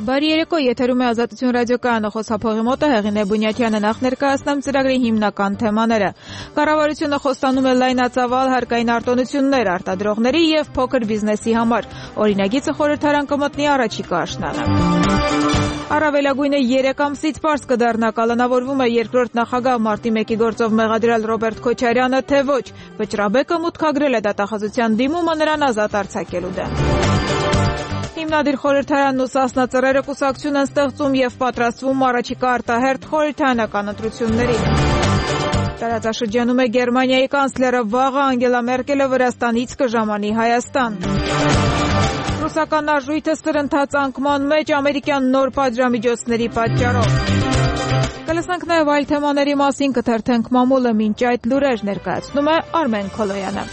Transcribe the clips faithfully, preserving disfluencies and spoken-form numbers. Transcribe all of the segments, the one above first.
Բարի երեկո, եթերում է Ազատություն ռադիոկայանը, խոսափողի մոտը Հեղին Բունյաթյանը, նախ ներկայացնեմ ծրագրի հիմնական թեմաները։ Կառավարությունը խոստանում է լայնածավալ հարկային արտոնություններ արտադրողների և փոքր բիզնեսի համար։ Օրինագիծը խորհրդարան կմտնի առաջիկա աշնանը։ Առավելագույնը երեք ամսից պարզ կդառնա, կալանավորվում է երկրորդ նախագահ մարտի մեկի գործով մեղադրյալ Ռոբերտ Քոչարյանը, թե ոչ։ Վճռաբեկը մուտքագրել է դատախազության դիմումը նրան ազատ արձակելու դեմ։ Հիմնադիր խորհրդարանն ու Սասնա Ծռերը կուսակցություն են ստեղծում և պատրաստվում առաջիկա արտահերթ խորհրդարանական ընտրություններին։ Տարածաշրջանում է Գերմանիայի կանցլերը, վաղը Անգելա Մերկելը Վրաստանից կժամանի Հայաստան։ Ռուսական արժույթը սրընթաց անկման մեջ ամերիկյան նոր պատժամիջոցների պատճառով։ Կլսենք նաև այլ թեմաների մասին, կթերթենք մամուլը, մինչ այդ լուրեր ներկայացնում է Արմեն Քոլոյանը։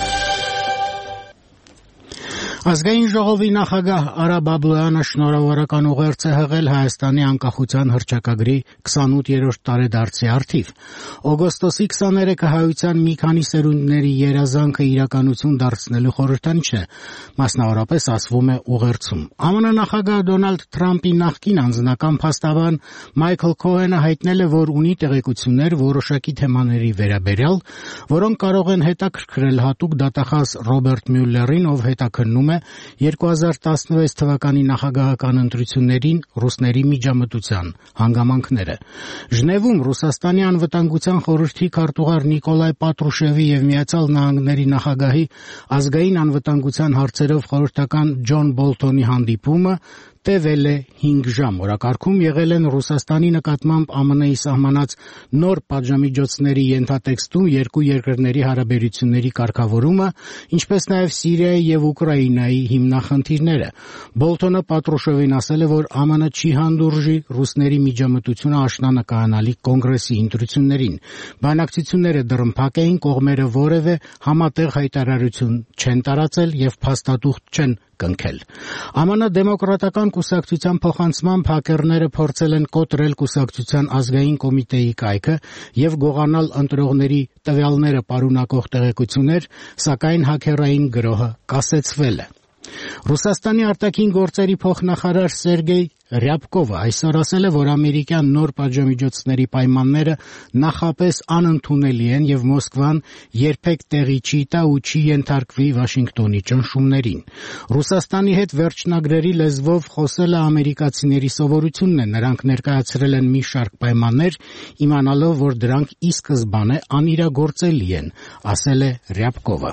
Ազգային ժողովի նախագահ Արա Բաբլոյանը շնորհավորական ուղերձ է հղել Հայաստանի անկախության հռչակագրի քսանութերորդ տարեդարձի առթիվ։ Օգոստոսի քսաներեքը հայության մի քանի սերունդների երազանքը իրականություն դարձնելու խորհրդանիշ է, մասնավորապես ասվում է ուղերձում։ ԱՄՆ նախագահ Դոնալդ Թրամփի նախկին անձնական փաստաբան Մայքլ Քոհենը հայտնել է, որ ունի տեղեկություններ որոշակի թեմաների վերաբերյալ, որոնք կարող են հետաքրքրել հատուկ դատախազ Ռոբերտ Մյուլլերին, ով հետաքննում է երկու հազար տասնվեց թվականի նախագահական ընտրություններին ռուսների միջամտության հանգամանքները։ Ժնևում Ռուսաստանի անվտանգության խորհրդի քարտուղար Նիկոլայ Պատրուշևի և Միացյալ Նահանգների նախագահի ազգային անվտանգության հարցերով խորհրդական Ջոն Բոլթոնի հանդիպումը տևել է հինգ ժամ։ Օրակարգում եղել են Ռուսաստանի նկատմամբ ԱՄՆ-ի սահմանած նոր պատժամիջոցների ենթատեքստում երկու երկրների հարաբերությունների կարգավորումը, ինչպես նաև Սիրիայի և Ուկրաինայի հիմնախնդիրները։ Բոլթոնը Պատրուշևին ասել է, որ ԱՄՆ չի հանդուրժի ռուսների միջամտությունը աշնանկայանալի կոնգրեսի ընտրություններին։ Բանակցությունները դռնփակ էին, կողմերը որևէ համատեղ հայտարարություն չեն տարածել և փաստաթուղթ չեն կնքել։ ԱՄՆ դեմոկրատական կուսակցության փոխանցմամբ հակերները փորձել են կոտրել կուսակցության ազգային կոմիտեի կայքը և գողանալ ընտրողների տվյալները պարունակող տեղեկություններ, սակայն հակերային գրոհը կասեցվել է։ Ռուսաստանի արտաքին գործերի փոխնախարար Սերգեյ Ռյաբկովը այսօր ասել է, որ ամերիկյան նոր պատժամիջոցների պայմանները նախապես անընդունելի են և Մոսկվան երբեք տեղի չի տա ու չի ենթարկվի Վաշինգտոնի ճնշումներին։ Ռուսաստանի հետ վերջնագրերի լեզվով խոսելը ամերիկացիների սովորությունն է, նրանք ներկայացրել են մի շարք պայմաններ, իմանալով, որ դրանք ի սկզբանե անիրագործելի են, ասել է Ռյաբկովը։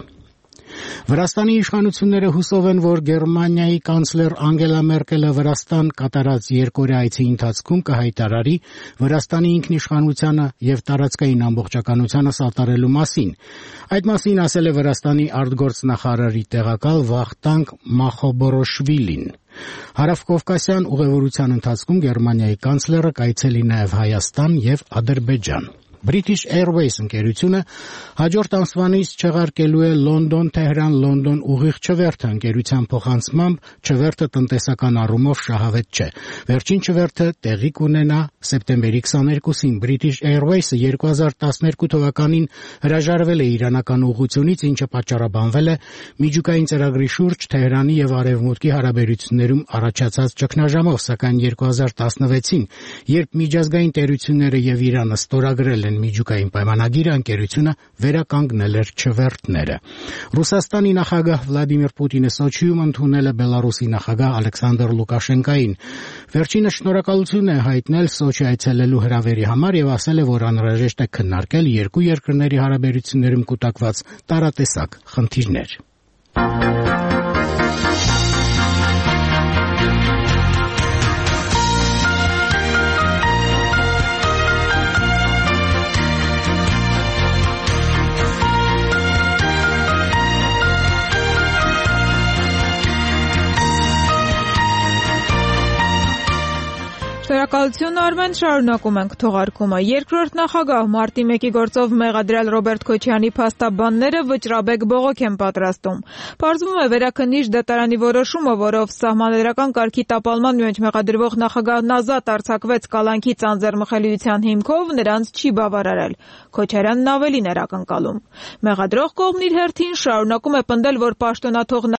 Վրաստանի իշխանությունները հուսով են, որ Գերմանիայի կանցլեր Անգելա Մերկելը Վրաստան կատարած երկօրյա այցի ընթացքում կհայտարարի Վրաստանի ինքնիշխանությանը և տարածքային ամբողջականությանը սատարելու մասին։ Այդ մասին ասել է Վրաստանի արտգործնախարարի տեղակալ Վախտանգ Մախոբորոշվիլին։ Հարավկովկասյան ուղևորության ընթացքում Գերմանիայի կանցլերը կայցելի նաև Հայաստան և Ադրբեջան։ British Airways ընկերությունը հաջորդ ամսվանից չեղարկելու է Լոնդոն-Թեհրան-Լոնդոն ուղիղ չվերթը, ընկերության փոխանցմամբ չվերթը տնտեսական առումով շահավետ չէ։ Վերջին չվերթը տեղի կունենա սեպտեմբերի քսաներկուսին։ British Airways-ը երկու հազար տասներկու թվականին հրաժարվել է իրանական ուղղությունից, ինչը պատճառաբանվել է միջուկային ծրագրի շուրջ Թեհրանի և Արևմուտքի հարաբերություններում առաջացած ճգնաժամով, սակայն երկու հազար տասնվեցին, երբ միջազգային տերությունները և Իրանը ստորագրել են միջուկային պայմանագիրը, ընկերությունը վերականգնել էր չվերթները։ Ռուսաստանի նախագահ Վլադիմիր Պուտինը Սոչիում ընդունել է Բելարուսի նախագահ Ալեքսանդր Լուկաշենկային։ Վերջինս շնորհակալություն է հայտնել Սոչի այցելելու հրավերի համար և ասել է, որ անհրաժեշտ է քննարկել երկու երկրների հարաբերություններում կուտակված տարատեսակ խնդիրներ։ Շնորհակալություն Արմեն, շարունակում ենք թողարկումը։ Երկրորդ նախագահ մարտի մեկի գործով մեղադրյալ Ռոբերտ Քոչարյանի փաստաբանները վճռաբեկ բողոք են պատրաստում։ Պարզվում է վերաքննիչ դատարանի որոշումը, որով սահմանադրական կարգի տապալման մեջ մեղադրվող նախագահն ազատ արձակվեց կալանքի ծանծեռմխելիության հիմքով, նրանց չի բավարարել։ Քոչարյանն ավելին էր ակնկալում։ Մեղադրող կողմն իր հերթին շարունակում է պնդել, որ պաշտոնաթող